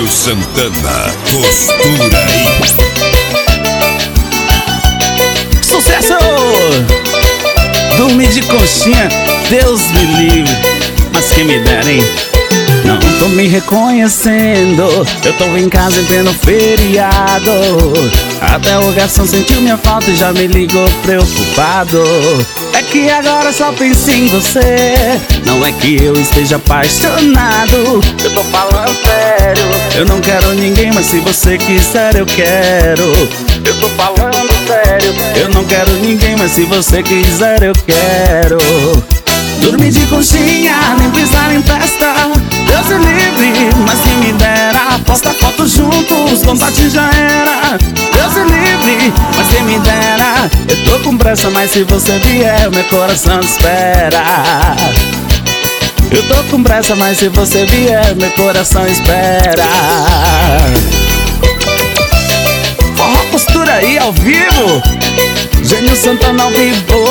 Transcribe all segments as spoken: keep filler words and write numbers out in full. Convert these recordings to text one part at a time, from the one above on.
Gênio Santana, costura aí. Sucesso! Dormir de conchinha, Deus me livre, mas quem me dera, hein? Não tô me reconhecendo, eu tô em casa em pleno feriado. Até o garçom sentiu minha falta e já me ligou preocupado. É que agora só penso em você, não é que eu esteja apaixonado. Eu tô falando sério, eu não quero ninguém, mas se você quiser eu quero. Eu tô falando sério, eu não quero ninguém, mas se você quiser eu quero. Dormir de conchinha, nem pisar em festa, Deus é livre, mas quem me dera. Posta foto juntos, contato já era. Deus é livre, mas quem me dera. Eu tô com pressa, mas se você vier, meu coração espera. Eu tô com pressa, mas se você vier, meu coração espera. Forró costura aí ao vivo, Gênio Santana ao vivo.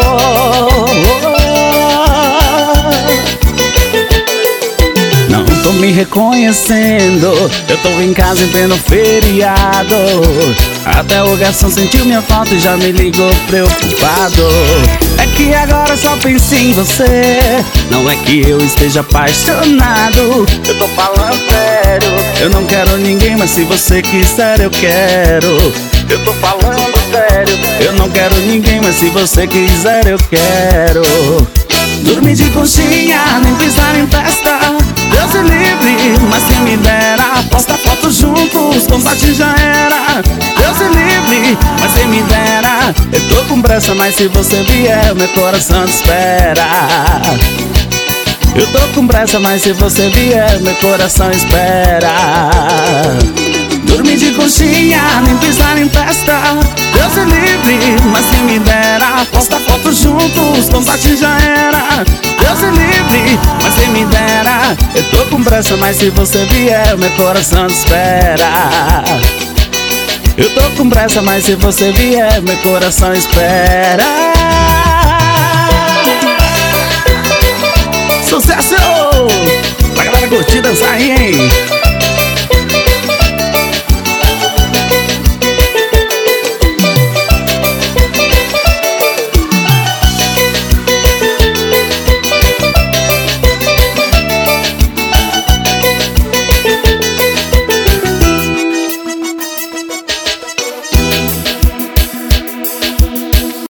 Não tô me reconhecendo, eu tô em casa em pleno feriado. Até o garçom sentiu minha falta e já me ligou preocupado. É que agora só penso em você, não é que eu esteja apaixonado. Eu tô falando sério, eu não quero ninguém, mas se você quiser eu quero. Eu tô falando sério, eu não quero ninguém, mas se você quiser eu quero. Dormir de conchinha, nem pisar em festa, Deus é livre, mas quem me dera. Posta foto juntos, combate já era. Deus é livre, mas quem me dera. Eu tô com pressa, mas se você vier, meu coração te espera. Eu tô com pressa, mas se você vier, meu coração espera. Dormir de conchinha, nem pisar em festa, Deus é livre, mas quem me dera. Posta foto juntos, combate já era. Deus é livre, mas quem me dera. Eu tô com pressa, mas se você vier, meu coração te espera. Eu tô com pressa, mas se você vier, meu coração espera.